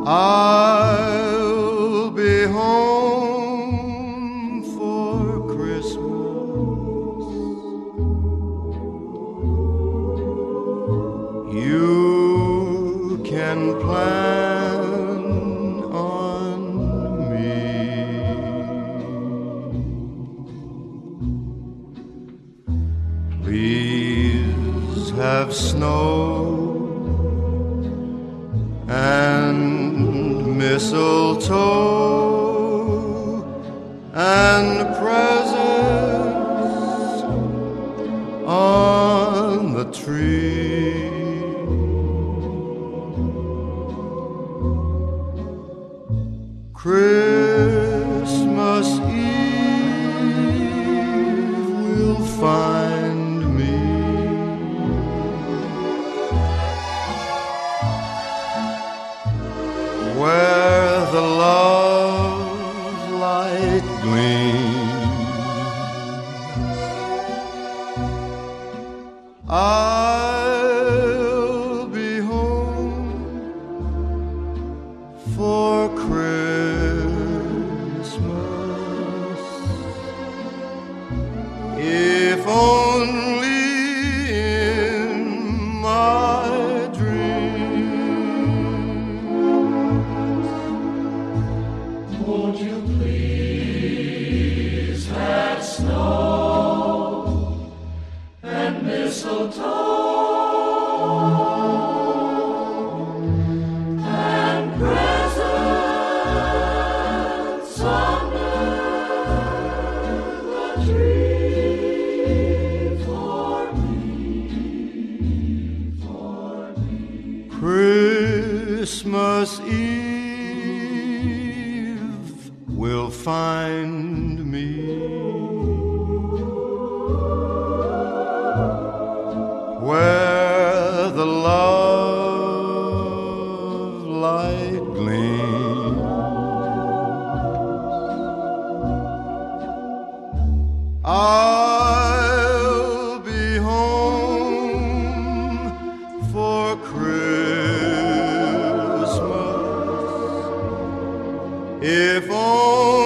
I'll be home for Christmas. You can plan on me. Please have snow and mistletoe and presents on the tree. Christmas Eve will find me where the love light gleams. I'll be home for Christmas, if only in my dreams. Won't you please have snow and mistletoe and presents under the tree for me. Christmas Eve will find me where the love light gleams. I'll be home for Christmas, if only